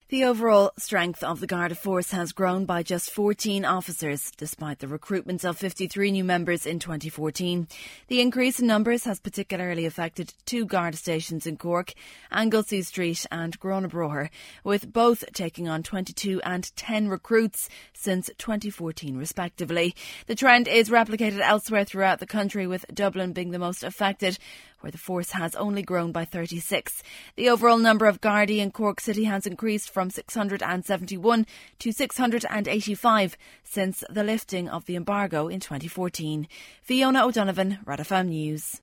The overall strength of the Garda force has grown by just 14 officers, despite the recruitment of 53 new members in 2014. The increase in numbers has particularly affected two Garda stations in Cork, Anglesey Street and Gronabroher, with both taking on 22 and 10 recruits since 2014 respectively. The trend is replicated elsewhere throughout the country, with Dublin being the most affected, where the force has only grown by 36. The overall number of Gardaí in Cork City has increased from 671 to 685 since the lifting of the embargo in 2014. Fiona O'Donovan, Red FM News.